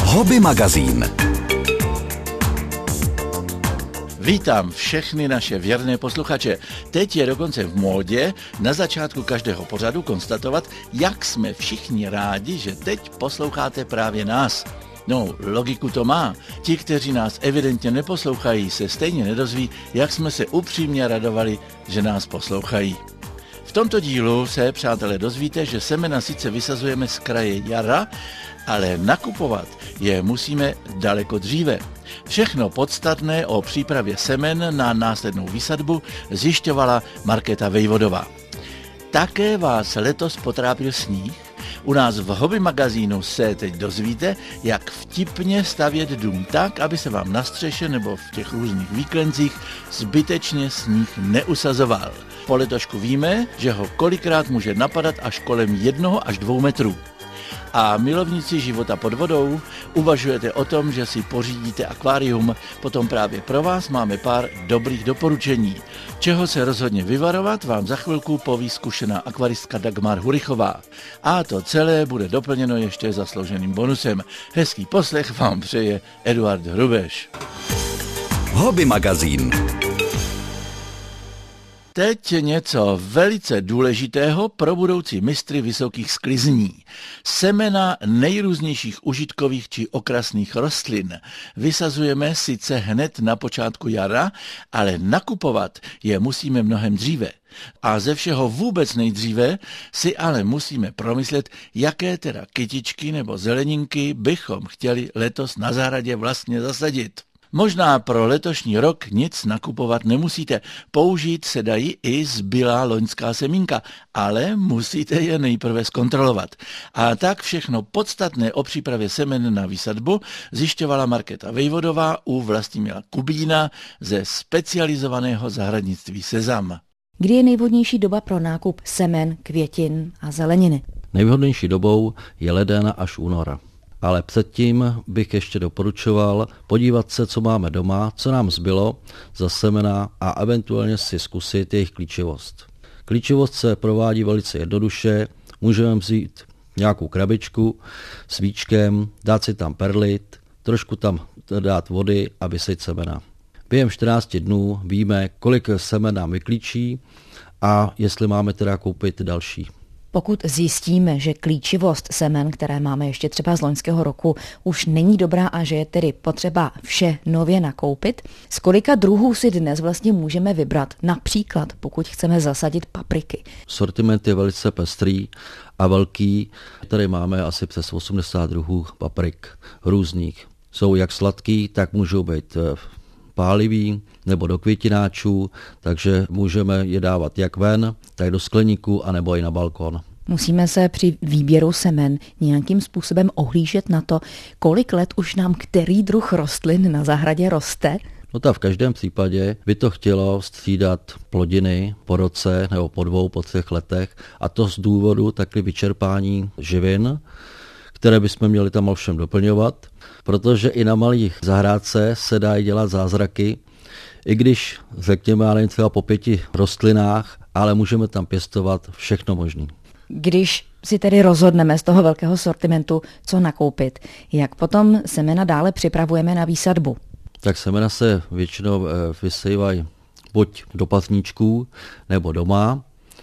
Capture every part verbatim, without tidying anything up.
Hobby magazín. Vítám všechny naše věrné posluchače. Teď je dokonce v módě na začátku každého pořadu konstatovat, jak jsme všichni rádi, že teď posloucháte právě nás. No, logiku to má. Ti, kteří nás evidentně neposlouchají, se stejně nedozví, jak jsme se upřímně radovali, že nás poslouchají. V tomto dílu se, přátelé, dozvíte, že semena sice vysazujeme z kraje jara, ale nakupovat je musíme daleko dříve. Všechno podstatné o přípravě semen na následnou výsadbu zjišťovala Markéta Vejvodová. Také vás letos potrápil sníh. U nás v Hobby magazínu se teď dozvíte, jak vtipně stavět dům tak, aby se vám na střeše nebo v těch různých výklencích zbytečně sníh neusazoval. Po letošku víme, že ho kolikrát může napadat až kolem jednoho až dvou metrů. A milovníci života pod vodou, uvažujete o tom, že si pořídíte akvárium, potom právě pro vás máme pár dobrých doporučení. Čeho se rozhodně vyvarovat, vám za chvilku poví zkušená akvaristka Dagmar Hurichová. A to celé bude doplněno ještě zaslouženým bonusem. Hezký poslech vám přeje Eduard Hrubeš. Hobby magazín. Teď něco velice důležitého pro budoucí mistry vysokých sklizní. Semena nejrůznějších užitkových či okrasných rostlin vysazujeme sice hned na počátku jara, ale nakupovat je musíme mnohem dříve. A ze všeho vůbec nejdříve si ale musíme promyslet, jaké teda kytičky nebo zeleninky bychom chtěli letos na zahradě vlastně zasadit. Možná pro letošní rok nic nakupovat nemusíte, použít se dají i zbylá loňská semínka, ale musíte je nejprve zkontrolovat. A tak všechno podstatné o přípravě semen na výsadbu zjišťovala Markéta Vejvodová u Vlastimila Kubína ze specializovaného zahradnictví Sezam. Kdy je nejvhodnější doba pro nákup semen, květin a zeleniny? Nejvhodnější dobou je leden až únor. Ale předtím bych ještě doporučoval podívat se, co máme doma, co nám zbylo za semena a eventuálně si zkusit jejich klíčivost. Klíčivost se provádí velice jednoduše, můžeme vzít nějakou krabičku s víčkem, dát si tam perlit, trošku tam dát vody a vysejt semena. Během čtrnácti dnů víme, kolik semen nám vyklíčí a jestli máme teda koupit další. Pokud zjistíme, že klíčivost semen, které máme ještě třeba z loňského roku, už není dobrá a že je tedy potřeba vše nově nakoupit, z kolika druhů si dnes vlastně můžeme vybrat? Například, pokud chceme zasadit papriky. Sortiment je velice pestrý a velký. Tady máme asi přes osmdesát druhů paprik různých. Jsou jak sladký, tak můžou být pálivý nebo do květináčů, takže můžeme je dávat jak ven, tak do skleníku, anebo i na balkon. Musíme se při výběru semen nějakým způsobem ohlížet na to, kolik let už nám který druh rostlin na zahradě roste. No tak v každém případě by to chtělo střídat plodiny po roce nebo po dvou, po třech letech, a to z důvodu taky vyčerpání živin, které bychom měli tam ovšem doplňovat, protože i na malých zahrádce se dají dělat zázraky, i když řekněme, ale třeba po pěti rostlinách, ale můžeme tam pěstovat všechno možné. Když si tedy rozhodneme z toho velkého sortimentu, co nakoupit, jak potom semena dále připravujeme na výsadbu? Tak semena se většinou vysejvají buď do patníčků nebo doma.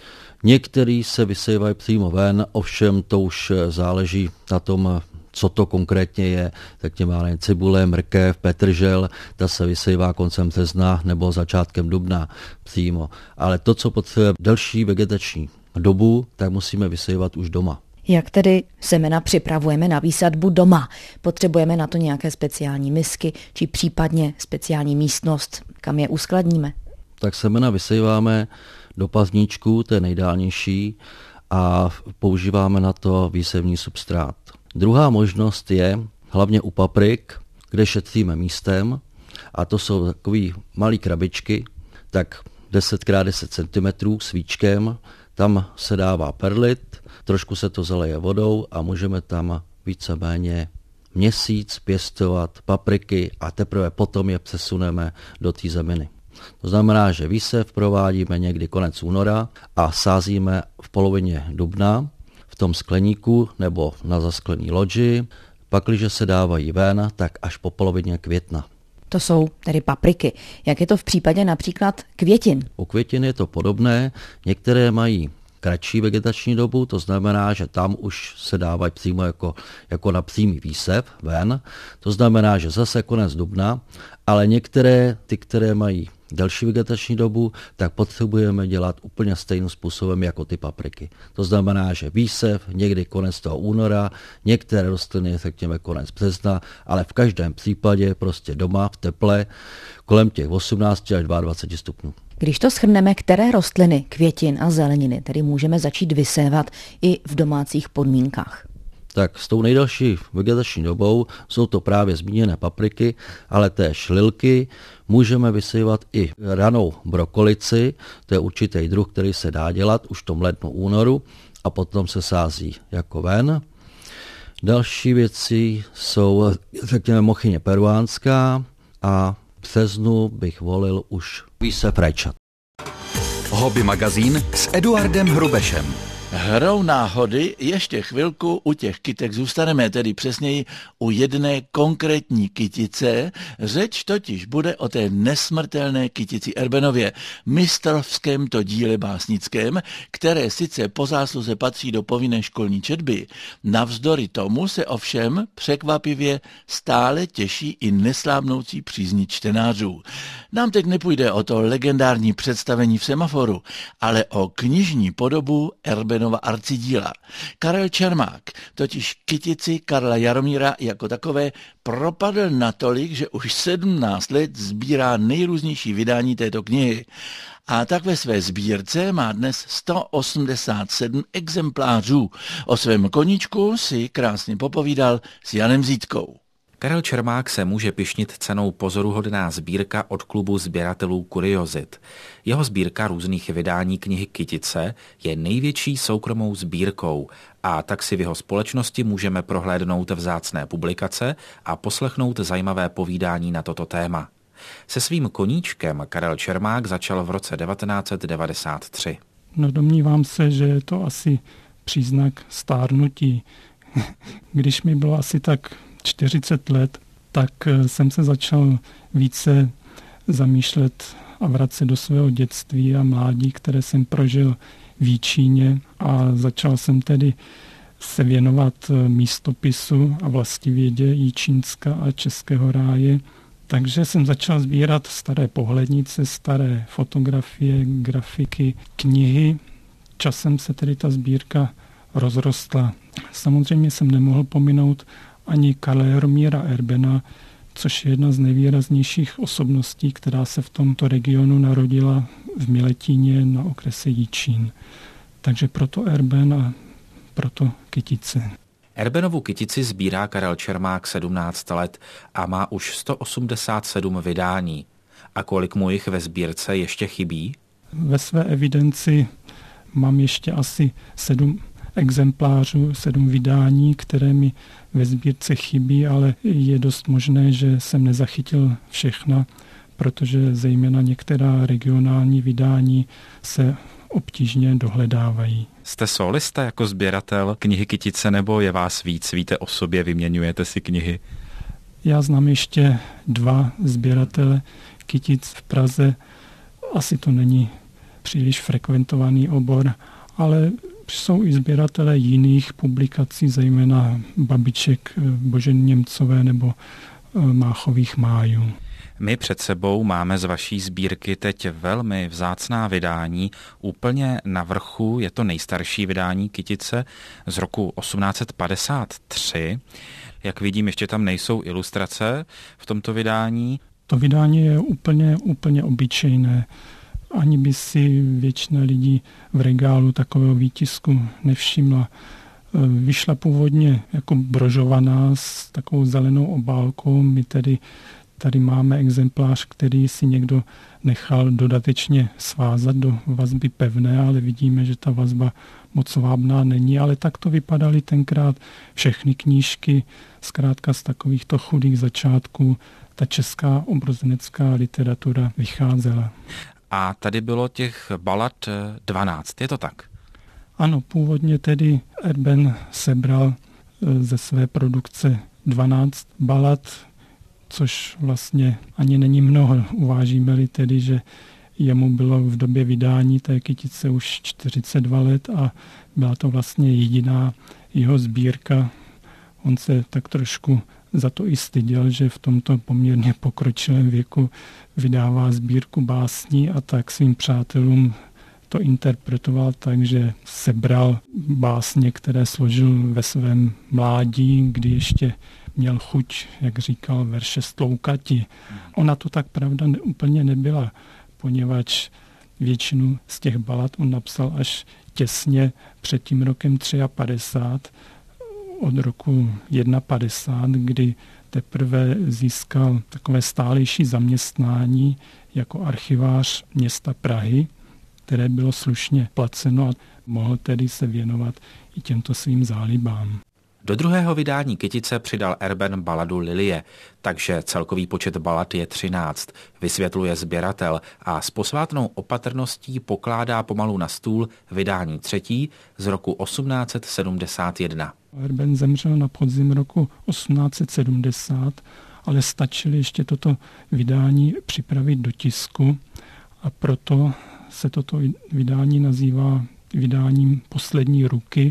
Některý se vysejvají přímo ven, ovšem to už záleží na tom, co to konkrétně je. Řekněme, cibule, mrkev, petržel, ta se vysejvá koncem března nebo začátkem dubna přímo. Ale to, co potřebuje delší vegetační dobu, tak musíme vysejvat už doma. Jak tedy semena připravujeme na výsadbu doma? Potřebujeme na to nějaké speciální misky, či případně speciální místnost, kam je uskladníme? Tak semena vysejváme do pazníčku, to je nejdálnější, a používáme na to výsevní substrát. Druhá možnost je hlavně u paprik, kde šetříme místem, a to jsou takové malé krabičky, tak deset krát deset centimetrů s víčkem, tam se dává perlit, trošku se to zaleje vodou a můžeme tam víceméně měsíc pěstovat papriky a teprve potom je přesuneme do té zeminy. To znamená, že výsev provádíme někdy konec února a sázíme v polovině dubna v tom skleníku nebo na zasklený loži. Pakliže se dávají ven, tak až po polovině května. To jsou tedy papriky. Jak je to v případě například květin? U květin je to podobné. Některé mají kratší vegetační dobu, to znamená, že tam už se dávají přímo jako, jako na přímý výsev ven. To znamená, že zase konec dubna, ale některé, ty, které mají delší vegetační dobu, tak potřebujeme dělat úplně stejným způsobem jako ty papriky. To znamená, že výsev někdy konec toho února, některé rostliny řekněme konec března, ale v každém případě prostě doma v teple kolem těch osmnáct až dvacet dva stupňů. Když to shrneme, které rostliny, květin a zeleniny tedy můžeme začít vysévat i v domácích podmínkách? Tak s tou nejdelší vegetační dobou jsou to právě zmíněné papriky, ale též lilky. Můžeme vysévat i ranou brokolici, to je určitý druh, který se dá dělat už v tom lednu, únoru a potom se sází jako ven. Další věci jsou, řekněme, mochyně peruánská a v březnu bych volil už výsev rajčat. Hobby magazín s Eduardem Hrubešem. Hrou náhody ještě chvilku u těch kytek zůstaneme, tedy přesněji u jedné konkrétní kytice. Řeč totiž bude o té nesmrtelné kytici Erbenově, mistrovském to díle básnickém, které sice po zásluze patří do povinné školní četby, navzdory tomu se ovšem překvapivě stále těší i neslábnoucí přízni čtenářů. Nám teď nepůjde o to legendární představení v semaforu, ale o knižní podobu Erbenova arcidíla. Karel Čermák totiž kytici Karla Jaromíra jako takové propadl natolik, že už sedmnáct let sbírá nejrůznější vydání této knihy. A tak ve své sbírce má dnes sto osmdesát sedm exemplářů. O svém koníčku si krásně popovídal s Janem Zítkou. Karel Čermák se může pyšnit cenou Pozoruhodná sbírka od klubu sběratelů Kuriozit. Jeho sbírka různých vydání knihy Kytice je největší soukromou sbírkou a tak si v jeho společnosti můžeme prohlédnout vzácné publikace a poslechnout zajímavé povídání na toto téma. Se svým koníčkem Karel Čermák začal v roce devatenáct set devadesát tři. No, domnívám se, že je to asi příznak stárnutí. Když mi bylo asi tak čtyřicet let, tak jsem se začal více zamýšlet a vracet do svého dětství a mládí, které jsem prožil v Jíčíně, a začal jsem tedy se věnovat místopisu a vlastivědě Jíčínska a Českého ráje. Takže jsem začal sbírat staré pohlednice, staré fotografie, grafiky, knihy. Časem se tedy ta sbírka rozrostla. Samozřejmě jsem nemohl pominout ani Karla Jaromíra Erbena, což je jedna z nejvýraznějších osobností, která se v tomto regionu narodila v Miletíně na okrese Jíčín. Takže proto Erben a proto kytice. Erbenovu kytici sbírá Karel Čermák sedmnáct let a má už sto osmdesát sedm vydání. A kolik mu jich ve sbírce ještě chybí? Ve své evidenci mám ještě asi sedm exemplářů, sedm vydání, které mi ve sbírce chybí, ale je dost možné, že jsem nezachytil všechna, protože zejména některá regionální vydání se obtížně dohledávají. Jste solista jako sběratel knihy Kytice, nebo je vás víc? Víte o sobě, vyměňujete si knihy? Já znám ještě dva sběratele kytic v Praze. Asi to není příliš frekventovaný obor, ale jsou i sběratele jiných publikací, zejména babiček Boženy Němcové nebo Máchových májů. My před sebou máme z vaší sbírky teď velmi vzácná vydání. Úplně na vrchu je to nejstarší vydání Kytice z roku osmnáct set padesát tři. Jak vidím, ještě tam nejsou ilustrace v tomto vydání. To vydání je úplně, úplně obyčejné. Ani by si většina lidí v regálu takového výtisku nevšimla. Vyšla původně jako brožovaná s takovou zelenou obálkou. My tedy tady máme exemplář, který si někdo nechal dodatečně svázat do vazby pevné, ale vidíme, že ta vazba moc vábná není, ale tak to vypadaly tenkrát všechny knížky, zkrátka z takovýchto chudých začátků ta česká obrozenecká literatura vycházela. A tady bylo těch balad dvanáct, je to tak? Ano, původně tedy Erben sebral ze své produkce dvanáct balad, což vlastně ani není mnoho. Uvážíme-li tedy, že jemu bylo v době vydání té kytice už čtyřicet dva let a byla to vlastně jediná jeho sbírka. On se tak trošku za to i styděl, že v tomto poměrně pokročilém věku vydává sbírku básní a tak svým přátelům to interpretoval tak, že sebral básně, které složil ve svém mládí, kdy ještě měl chuť, jak říkal, verše stloukati. Ona to tak pravda ne, úplně nebyla, poněvadž většinu z těch balad on napsal až těsně před tím rokem padesát tři, od roku padesát jedna, kdy teprve získal takové stálejší zaměstnání jako archivář města Prahy, které bylo slušně placeno a mohl tedy se věnovat i těmto svým zálibám. Do druhého vydání kytice přidal Erben baladu Lilie, takže celkový počet balad je třináct, vysvětluje sběratel a s posvátnou opatrností pokládá pomalu na stůl vydání třetí z roku osmnáct set sedmdesát jedna. Erben zemřel na podzim roku osmnáct set sedmdesát, ale stačilo ještě toto vydání připravit do tisku a proto se toto vydání nazývá vydáním poslední ruky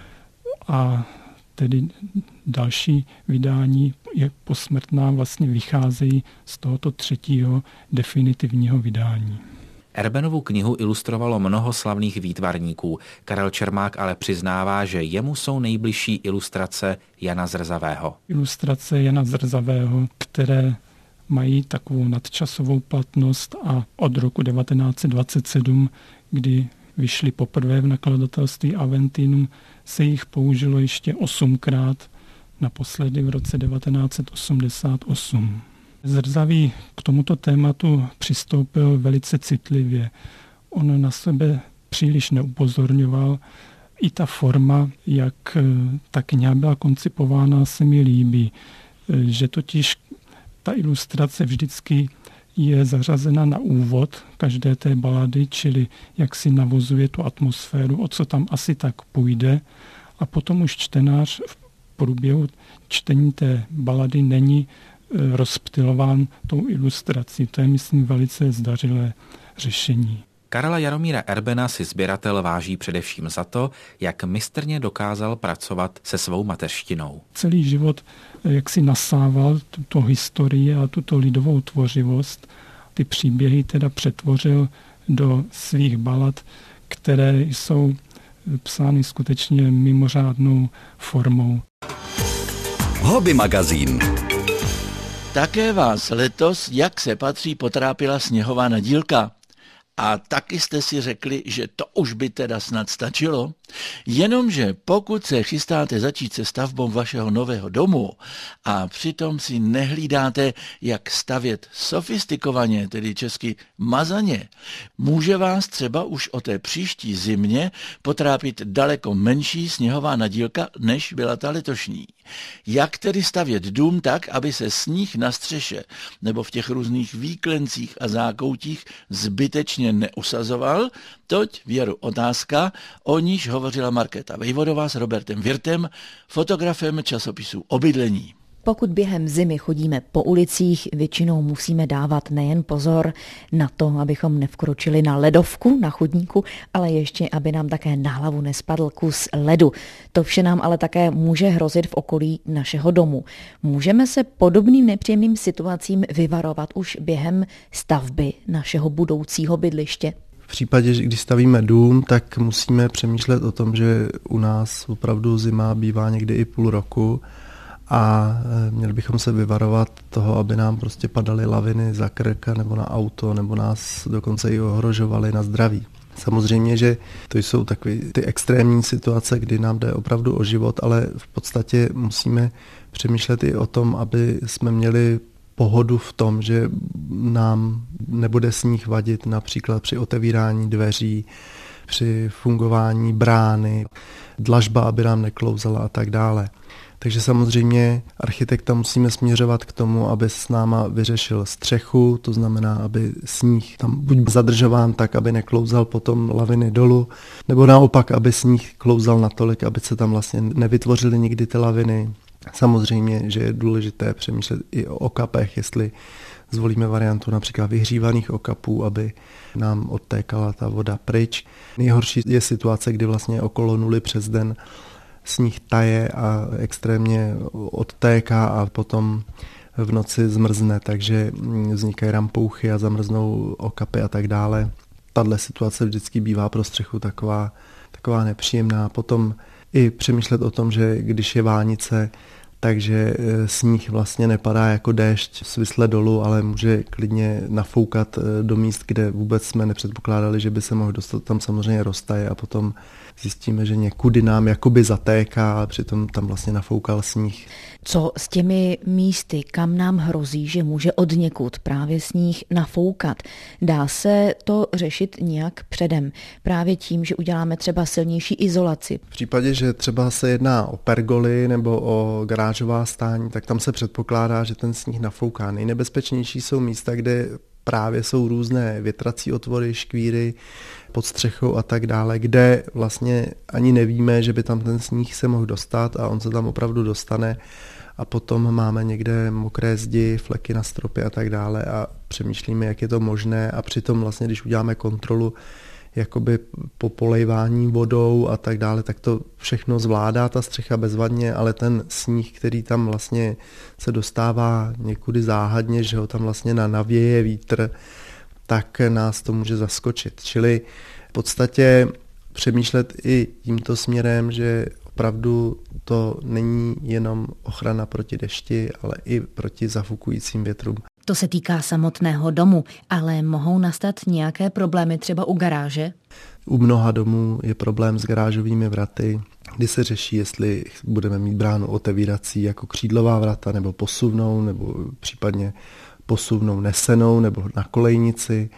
a tedy další vydání je posmrtná, vlastně vycházejí z tohoto třetího definitivního vydání. Erbenovu knihu ilustrovalo mnoho slavných výtvarníků. Karel Čermák ale přiznává, že jemu jsou nejbližší ilustrace Jana Zrzavého. Ilustrace Jana Zrzavého, které mají takovou nadčasovou platnost a od roku devatenáct set dvacet sedm, kdy vyšly poprvé v nakladatelství Aventinum, se jich použilo ještě osmkrát, naposledy v roce devatenáct set osmdesát osm. Zrzavý k tomuto tématu přistoupil velice citlivě. On na sebe příliš neupozorňoval. I ta forma, jak ta kniha byla koncipována, se mi líbí, že totiž ta ilustrace vždycky je zařazena na úvod každé té balady, čili jak si navozuje tu atmosféru, o co tam asi tak půjde. A potom už čtenář v průběhu čtení té balady není rozptylován tou ilustrací. To je, myslím, velice zdařilé řešení. Karla Jaromíra Erbena si sběratel váží především za to, jak mistrně dokázal pracovat se svou mateřštinou. Celý život jak si nasával tuto historii a tuto lidovou tvořivost. Ty příběhy teda přetvořil do svých balad, které jsou psány skutečně mimořádnou formou. Hobby magazín. Také vás letos, jak se patří, potrápila sněhová nadílka. A taky jste si řekli, že to už by teda snad stačilo. Jenomže pokud se chystáte začít se stavbou vašeho nového domu a přitom si nehlídáte, jak stavět sofistikovaně, tedy česky mazaně, může vás třeba už o té příští zimě potrápit daleko menší sněhová nadílka, než byla ta letošní. Jak tedy stavět dům tak, aby se sníh na střeše nebo v těch různých výklencích a zákoutích zbytečně neusazoval, toť věru otázka, o níž hovořila Markéta Vejvodová s Robertem Wirtem, fotografem časopisu O bydlení. Pokud během zimy chodíme po ulicích, většinou musíme dávat nejen pozor na to, abychom nevkročili na ledovku na chodníku, ale ještě, aby nám také na hlavu nespadl kus ledu. To vše nám ale také může hrozit v okolí našeho domu. Můžeme se podobným nepříjemným situacím vyvarovat už během stavby našeho budoucího bydliště? V případě, že když stavíme dům, tak musíme přemýšlet o tom, že u nás opravdu zima bývá někdy i půl roku a měli bychom se vyvarovat toho, aby nám prostě padaly laviny za krk nebo na auto, nebo nás dokonce i ohrožovaly na zdraví. Samozřejmě, že to jsou takové ty extrémní situace, kdy nám jde opravdu o život, ale v podstatě musíme přemýšlet i o tom, aby jsme měli pohodu v tom, že nám nebude sníh vadit například při otevírání dveří, při fungování brány, dlažba, aby nám neklouzala a tak dále. Takže samozřejmě architekta musíme směřovat k tomu, aby s náma vyřešil střechu, to znamená, aby sníh tam buď zadržován tak, aby neklouzal potom laviny dolů, nebo naopak, aby sníh klouzal natolik, aby se tam vlastně nevytvořily nikdy ty laviny. Samozřejmě, že je důležité přemýšlet i o okapech, jestli zvolíme variantu například vyhřívaných okapů, aby nám odtékala ta voda pryč. Nejhorší je situace, kdy vlastně okolo nuly přes den sníh taje a extrémně odtéká a potom v noci zmrzne, takže vznikají rampouchy a zamrznou okapy a tak dále. Tahle situace vždycky bývá pro střechu taková, taková nepříjemná. Potom i přemýšlet o tom, že když je vánice, takže sníh vlastně nepadá jako déšť svisle dolů, ale může klidně nafoukat do míst, kde vůbec jsme nepředpokládali, že by se mohl dostat. Tam samozřejmě roztaje a potom zjistíme, že někudy nám jakoby zatéká, ale přitom tam vlastně nafoukal sníh. Co s těmi místy, kam nám hrozí, že může odněkud právě sníh nafoukat? Dá se to řešit nějak předem? Právě tím, že uděláme třeba silnější izolaci? V případě, že třeba se jedná o pergoly nebo o garážová stání, tak tam se předpokládá, že ten sníh nafouká. Nejnebezpečnější jsou místa, kde právě jsou různé větrací otvory, škvíry pod střechou a tak dále, kde vlastně ani nevíme, že by tam ten sníh se mohl dostat a on se tam opravdu dostane a potom máme někde mokré zdi, fleky na stropě a tak dále a přemýšlíme, jak je to možné a přitom vlastně, když uděláme kontrolu jakoby po polejvání vodou a tak dále, tak to všechno zvládá ta střecha bezvadně, ale ten sníh, který tam vlastně se dostává někudy záhadně, že ho tam vlastně navěje vítr, tak nás to může zaskočit. Čili v podstatě přemýšlet i tímto směrem, že opravdu to není jenom ochrana proti dešti, ale i proti zafukujícím větrům. To se týká samotného domu, ale mohou nastat nějaké problémy třeba u garáže? U mnoha domů je problém s garážovými vraty, kdy se řeší, jestli budeme mít bránu otevírací jako křídlová vrata, nebo posuvnou, nebo případně posuvnou nesenou, nebo na kolejnici.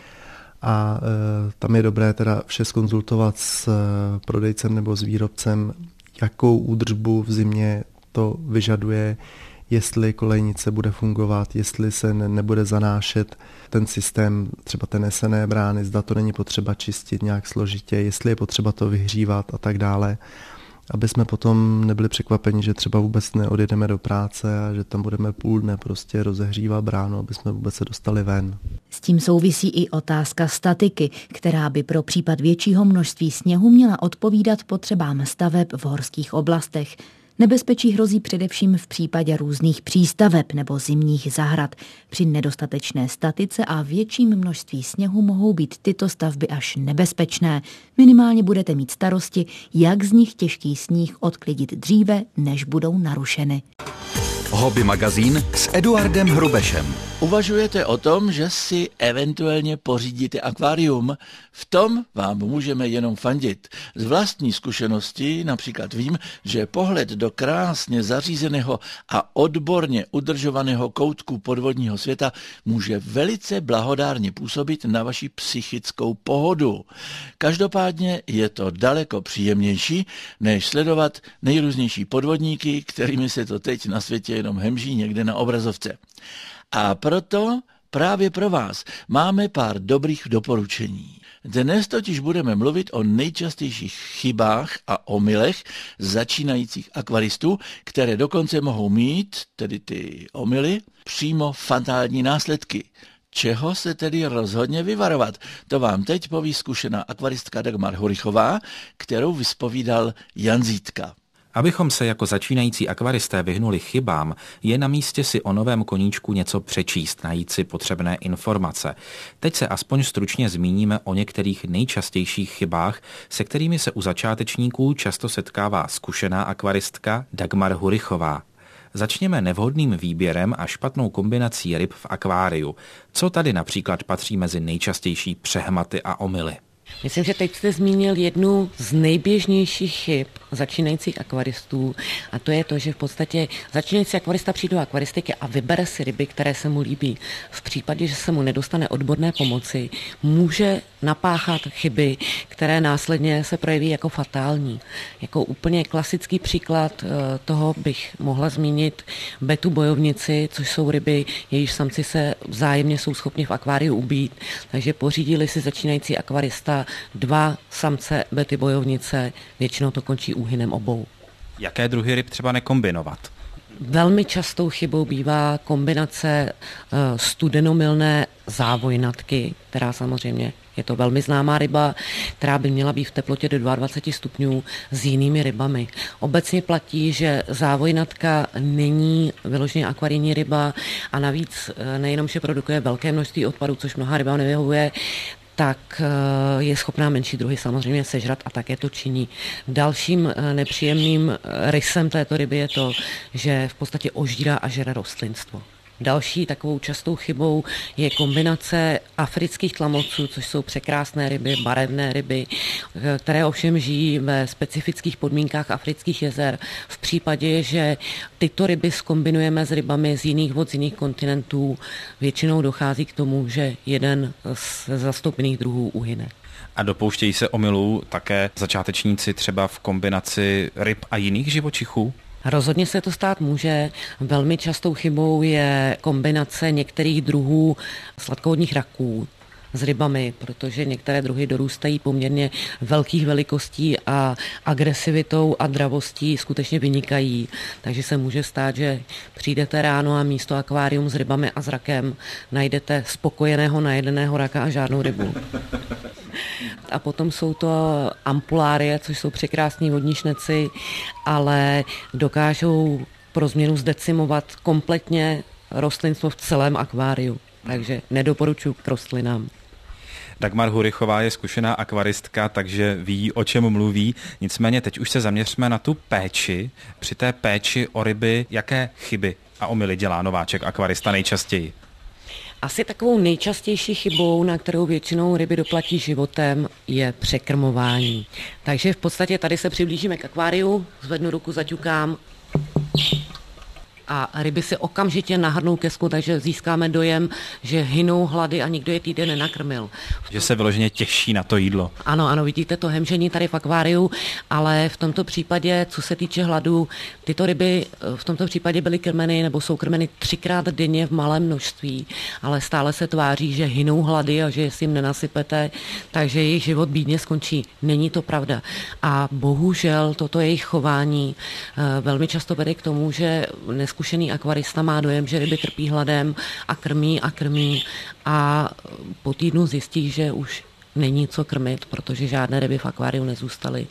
A e, tam je dobré teda vše zkonzultovat s e, prodejcem nebo s výrobcem, jakou údržbu v zimě to vyžaduje, jestli kolejnice bude fungovat, jestli se ne, nebude zanášet ten systém, třeba té nesené brány, zda to není potřeba čistit nějak složitě, jestli je potřeba to vyhřívat a tak dále, aby jsme potom nebyli překvapeni, že třeba vůbec neodjedeme do práce a že tam budeme půl dne prostě rozehřívat bránu, aby jsme vůbec se dostali ven. S tím souvisí i otázka statiky, která by pro případ většího množství sněhu měla odpovídat potřebám staveb v horských oblastech. Nebezpečí hrozí především v případě různých přístaveb nebo zimních zahrad. Při nedostatečné statice a větším množství sněhu mohou být tyto stavby až nebezpečné. Minimálně budete mít starosti, jak z nich těžký sníh odklidit dříve, než budou narušeny. Hobby magazín s Eduardem Hrubešem. Uvažujete o tom, že si eventuálně pořídíte akvárium? V tom vám můžeme jenom fandit. Z vlastní zkušenosti například vím, že pohled do krásně zařízeného a odborně udržovaného koutku podvodního světa může velice blahodárně působit na vaši psychickou pohodu. Každopádně je to daleko příjemnější, než sledovat nejrůznější podvodníky, kterými se to teď na světě jenom hemží někde na obrazovce. A proto právě pro vás máme pár dobrých doporučení. Dnes totiž budeme mluvit o nejčastějších chybách a omylech začínajících akvaristů, které dokonce mohou mít, tedy ty omyly, přímo fatální následky. Čeho se tedy rozhodně vyvarovat? To vám teď poví zkušená akvaristka Dagmar Hurichová, kterou vyspovídal Jan Zítka. Abychom se jako začínající akvaristé vyhnuli chybám, je na místě si o novém koníčku něco přečíst, najít si potřebné informace. Teď se aspoň stručně zmíníme o některých nejčastějších chybách, se kterými se u začátečníků často setkává zkušená akvaristka Dagmar Hurichová. Začněme nevhodným výběrem a špatnou kombinací ryb v akváriu. Co tady například patří mezi nejčastější přehmaty a omyly? Myslím, že teď jste zmínil jednu z nejběžnějších chyb začínajících akvaristů a to je to, že v podstatě začínající akvarista přijde do akvaristiky a vybere si ryby, které se mu líbí. V případě, že se mu nedostane odborné pomoci, může napáchat chyby, které následně se projeví jako fatální. Jako úplně klasický příklad toho bych mohla zmínit betu bojovnici, což jsou ryby, jejichž samci se vzájemně jsou schopni v akváriu ubít, takže pořídili si začínající akvarista dva samce bety bojovnice, většinou to končí úhynem obou. Jaké druhy ryb třeba nekombinovat? Velmi častou chybou bývá kombinace studenomylné závojnatky, která samozřejmě je to velmi známá ryba, která by měla být v teplotě do dvacet dva stupňů s jinými rybami. Obecně platí, že závojnatka není vyloženě akvarijní ryba a navíc nejenom, že produkuje velké množství odpadů, což mnoha rybám nevyhovuje, tak je schopná menší druhy samozřejmě sežrat a také to činí. Dalším nepříjemným rysem této ryby je to, že v podstatě ožírá a žere rostlinstvo. Další takovou častou chybou je kombinace afrických tlamoců, což jsou překrásné ryby, barevné ryby, které ovšem žijí ve specifických podmínkách afrických jezer. V případě, že tyto ryby zkombinujeme s rybami z jiných vod, z jiných kontinentů, většinou dochází k tomu, že jeden z zastoupených druhů uhyne. A dopouštějí se omylů také začátečníci třeba v kombinaci ryb a jiných živočichů? Rozhodně se to stát může. Velmi častou chybou je kombinace některých druhů sladkovodních raků s rybami, protože některé druhy dorůstají poměrně velkých velikostí a agresivitou a dravostí skutečně vynikají. Takže se může stát, že přijdete ráno a místo akvárium s rybami a s rakem najdete spokojeného najedeného raka a žádnou rybu. A potom jsou to ampulárie, což jsou překrásní vodní šneci, ale dokážou pro změnu zdecimovat kompletně rostlinstvo v celém akváriu. Takže nedoporučuji k rostlinám. Dagmar Hurichová je zkušená akvaristka, takže ví, o čem mluví. Nicméně teď už se zaměřme na tu péči. Při té péči o ryby, jaké chyby a omyly dělá nováček akvarista nejčastěji? Asi takovou nejčastější chybou, na kterou většinou ryby doplatí životem, je překrmování. Takže v podstatě tady se přiblížíme k akváriu, zvednu ruku, zaťukám a ryby se okamžitě nahrnou ke sku, takže získáme dojem, že hynou hlady a nikdo je týden nenakrmil. Že se vyloženě těší na to jídlo. Ano, ano, vidíte to hemžení tady v akváriu, ale v tomto případě, co se týče hladu, tyto ryby v tomto případě byly krmeny nebo jsou krmeny třikrát denně v malém množství, ale stále se tváří, že hynou hlady a že si jim nenasypete, takže jejich život bídně skončí. Není to pravda. A bohužel toto jejich chování velmi často vede k tomu, že zkušený akvarista má dojem, že ryby trpí hladem a krmí a krmí a po týdnu zjistí, že už není co krmit, protože žádné ryby v akváriu nezůstaly.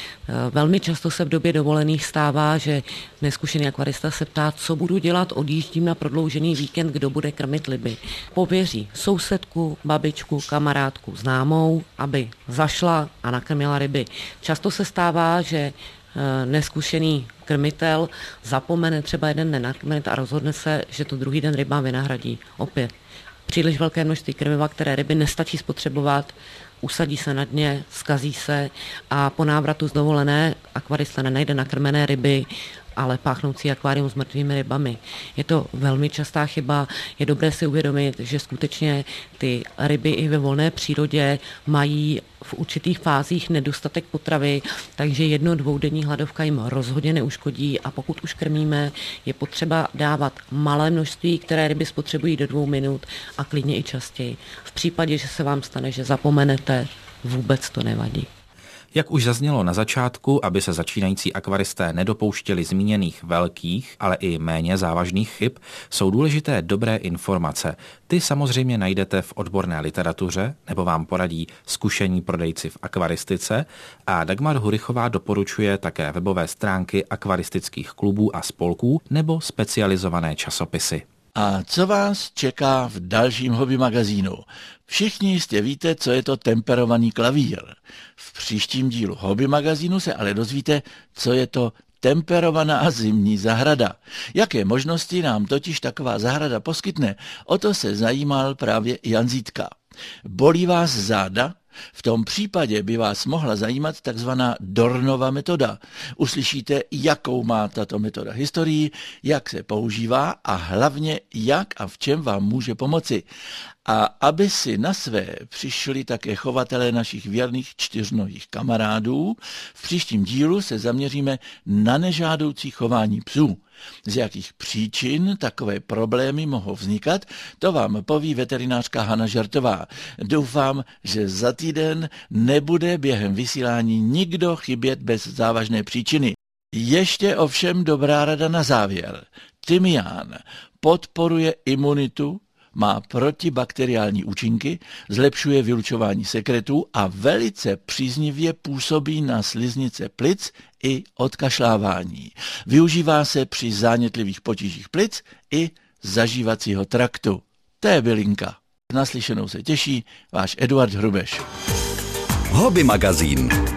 Velmi často se v době dovolených stává, že neskušený akvarista se ptá, co budu dělat, odjíždím na prodloužený víkend, kdo bude krmit ryby. Pověří sousedku, babičku, kamarádku, známou, aby zašla a nakrmila ryby. Často se stává, že neskušený krmitel zapomene třeba jeden den nakrmit a rozhodne se, že to druhý den rybám vynahradí. Opět příliš velké množství krmiva, které ryby nestačí spotřebovat, usadí se na dně, zkazí se a po návratu z dovolené akvarista nenajde nakrmené ryby, ale páchnoucí akvárium s mrtvými rybami. Je to velmi častá chyba, je dobré si uvědomit, že skutečně ty ryby i ve volné přírodě mají v určitých fázích nedostatek potravy, takže jedno dvoudenní hladovka jim rozhodně neuškodí a pokud už krmíme, je potřeba dávat malé množství, které ryby spotřebují do dvou minut a klidně i častěji. V případě, že se vám stane, že zapomenete, vůbec to nevadí. Jak už zaznělo na začátku, aby se začínající akvaristé nedopouštěli zmíněných velkých, ale i méně závažných chyb, jsou důležité dobré informace. Ty samozřejmě najdete v odborné literatuře, nebo vám poradí zkušení prodejci v akvaristice a Dagmar Hurichová doporučuje také webové stránky akvaristických klubů a spolků nebo specializované časopisy. A co vás čeká v dalším hobby magazínu? Všichni jistě víte, co je to temperovaný klavír. V příštím dílu hobby magazínu se ale dozvíte, co je to temperovaná zimní zahrada. Jaké možnosti nám totiž taková zahrada poskytne? O to se zajímal právě Jan Zítka. Bolí vás záda? V tom případě by vás mohla zajímat takzvaná Dornova metoda. Uslyšíte, jakou má tato metoda historii, jak se používá a hlavně jak a v čem vám může pomoci. A aby si na své přišli také chovatelé našich věrných čtyřnohých kamarádů, v příštím dílu se zaměříme na nežádoucí chování psů. Z jakých příčin takové problémy mohou vznikat, to vám poví veterinářka Hana Žertová. Doufám, že za týden nebude během vysílání nikdo chybět bez závažné příčiny. Ještě ovšem dobrá rada na závěr. Tymián podporuje imunitu, má protibakteriální účinky, zlepšuje vylučování sekretů a velice příznivě působí na sliznice plic i odkašlávání. Využívá se při zánětlivých potížích plic i zažívacího traktu. To je bylinka. Naslyšenou se těší váš Eduard Hrubeš. Hobby magazín.